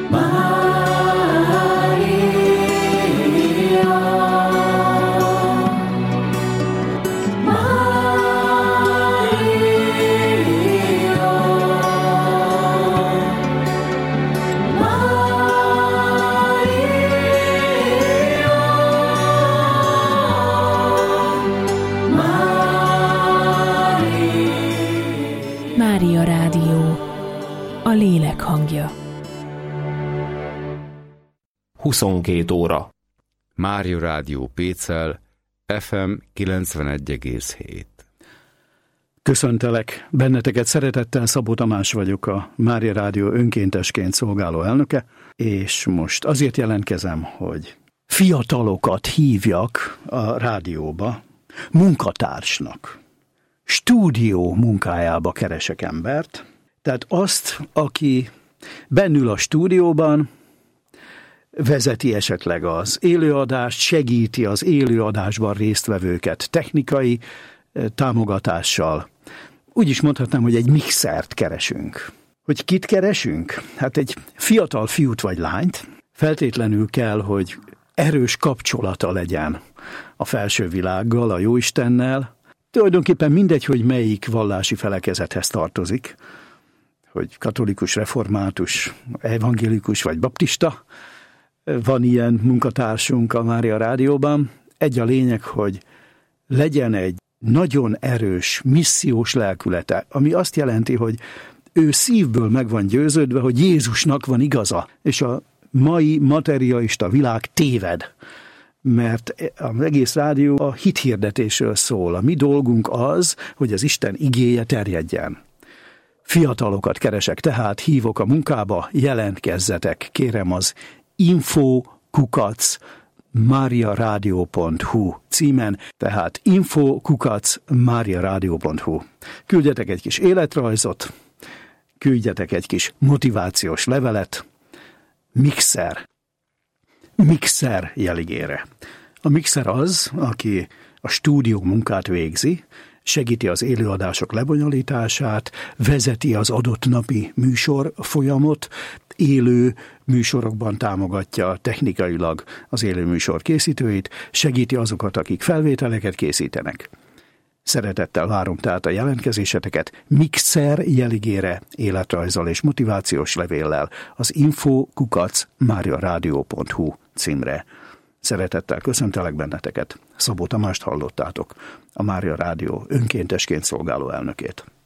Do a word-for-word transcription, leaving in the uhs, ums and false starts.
Mária Rádió, a lélek hangja. huszonkét óra. Mária Rádió Pécel, ef em kilencvenegy egész hét. Köszöntelek benneteket szeretettel, Szabó Tamás vagyok, a Mária Rádió önkéntesként szolgáló elnöke, és most azért jelentkezem, hogy fiatalokat hívjak a rádióba munkatársnak. Stúdió munkájába keresek embert, tehát azt, aki bennül a stúdióban, vezeti esetleg az élőadást, segíti az élőadásban résztvevőket technikai támogatással. Úgy is mondhatnám, hogy egy mixert keresünk. Hogy kit keresünk? Hát egy fiatal fiút vagy lányt. Feltétlenül kell, hogy erős kapcsolata legyen a felső világgal, a Jóistennel. Tulajdonképpen mindegy, hogy melyik vallási felekezethez tartozik, hogy katolikus, református, evangélikus vagy baptista. Van ilyen munkatársunk a Mária Rádióban. Egy a lényeg, hogy legyen egy nagyon erős, missziós lelkülete, ami azt jelenti, hogy ő szívből meg van győződve, hogy Jézusnak van igaza, és a mai materialista világ téved. Mert az egész rádió a hithirdetésről szól. A mi dolgunk az, hogy az Isten igéje terjedjen. Fiatalokat keresek, tehát hívok a munkába, jelentkezzetek, kérem az info kukac mariaradio pont hu címen, tehát info kukac mariaradio pont hu. Küldjetek egy kis életrajzot, küldjetek egy kis motivációs levelet, mixer, mixer jeligére. A mixer az, aki a stúdió munkát végzi, segíti az élőadások lebonyolítását, vezeti az adott napi műsor folyamot, élő műsorokban támogatja technikailag az élő műsor készítőit, segíti azokat, akik felvételeket készítenek. Szeretettel várom tehát a jelentkezéseteket mixer jeligére életrajzzal és motivációs levéllel az info kukac mariaradio pont hu címre. Szeretettel köszöntelek benneteket. Szabó Tamást hallottátok, a Mária Rádió önkéntesként szolgáló elnökét.